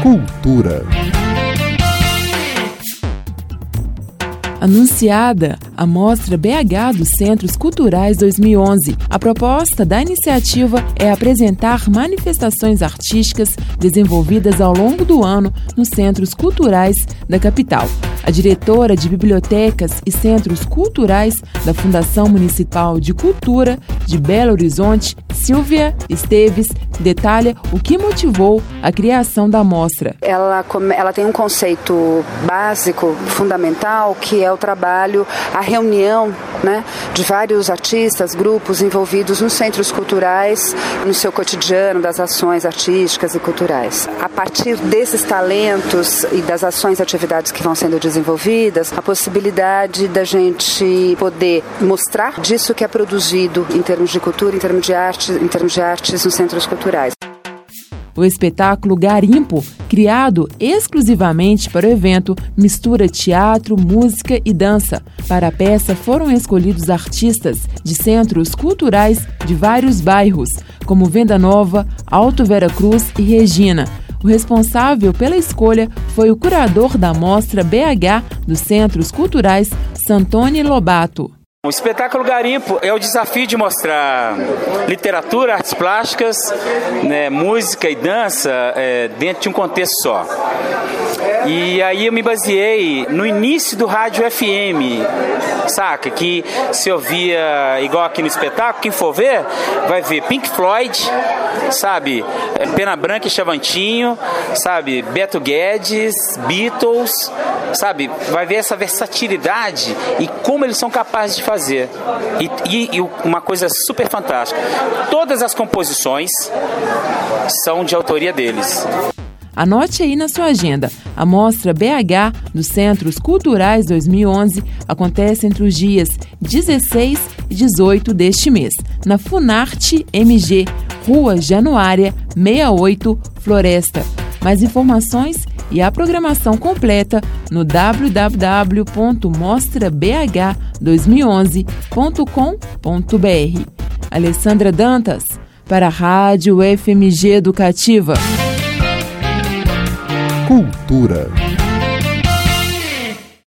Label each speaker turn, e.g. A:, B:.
A: Cultura.
B: Anunciada a Mostra BH dos Centros Culturais 2011. A proposta da iniciativa é apresentar manifestações artísticas desenvolvidas ao longo do ano nos centros culturais da capital. A diretora de Bibliotecas e Centros Culturais da Fundação Municipal de Cultura de Belo Horizonte, Silvia Esteves, detalha o que motivou a criação da mostra.
C: Ela tem um conceito básico, fundamental, que é o trabalho, a reunião, de vários artistas, grupos envolvidos nos centros culturais, no seu cotidiano, das ações artísticas e culturais. A partir desses talentos e das ações e atividades que vão sendo desenvolvidas, a possibilidade da gente poder mostrar disso que é produzido em termos de cultura, em termos de artes nos centros culturais.
B: O espetáculo Garimpo, criado exclusivamente para o evento, mistura teatro, música e dança. Para a peça foram escolhidos artistas de centros culturais de vários bairros, como Venda Nova, Alto Vera Cruz e Regina. O responsável pela escolha foi o curador da Mostra BH dos Centros Culturais, Santoni Lobato.
D: O espetáculo Garimpo é o desafio de mostrar literatura, artes plásticas, música e dança dentro de um contexto só. E aí eu me baseei no início do rádio FM, saca? Que se ouvia igual aqui no espetáculo, quem for ver, vai ver Pink Floyd, sabe? Pena Branca e Chavantinho, sabe? Beto Guedes, Beatles, sabe? Vai ver essa versatilidade e como eles são capazes de fazer. E uma coisa super fantástica, todas as composições são de autoria deles.
B: Anote aí na sua agenda. A Mostra BH dos Centros Culturais 2011 acontece entre os dias 16 e 18 deste mês, na Funarte MG, Rua Januária 68, Floresta. Mais informações e a programação completa no www.mostrabh2011.com.br. Alessandra Dantas, para a Rádio FMG Educativa.
A: Cultura.